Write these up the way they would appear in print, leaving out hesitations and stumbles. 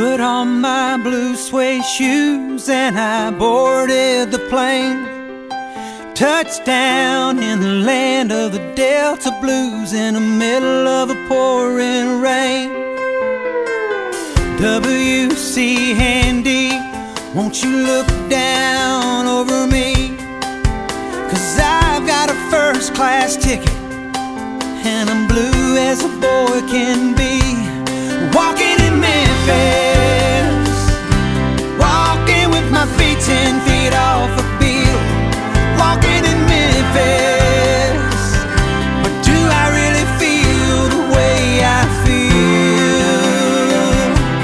Put on my blue suede shoes and I boarded the plane. Touchdown in the land of the Delta Blues in the middle of a pouring rain. W.C. Handy, won't you look down over me? 'Cause I've got a first class ticket and I'm blue as a boy can be. Walking in Memphis, walking with my feet 10 feet off a bill. Walking in Memphis, but do I really feel the way I feel?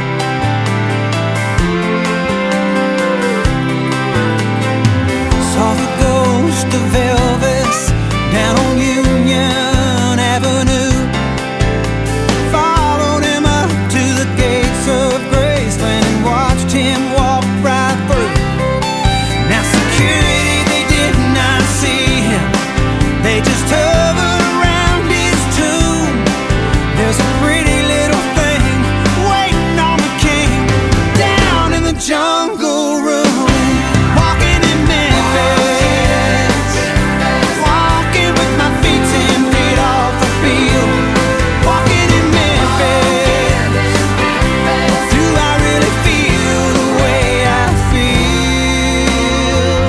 Saw the ghost of Elvis down on Union Avenue. Followed him up to the gates of Graceland and watched him walk right through. Now security, they did not see him, they just hovered around his tomb. There's a pretty little thing waiting on the king down in the jungle room. Walking in Memphis, walking with my feet 10 feet off the field. Walking in Memphis, do I really feel the way I feel?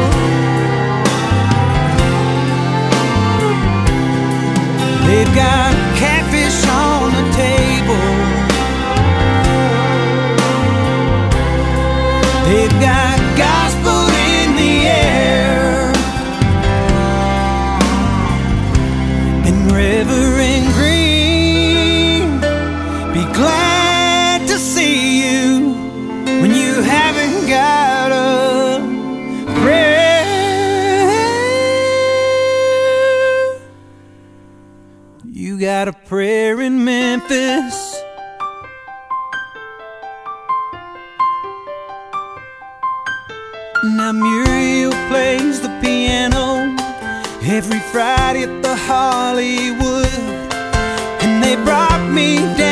They've got catfish on the table, they've got gospel in the air, and Reverend Green, be glad to see you when you haven't got a prayer. You got a prayer in Memphis. Now Muriel plays the piano every Friday at the Hollywood, and they brought me down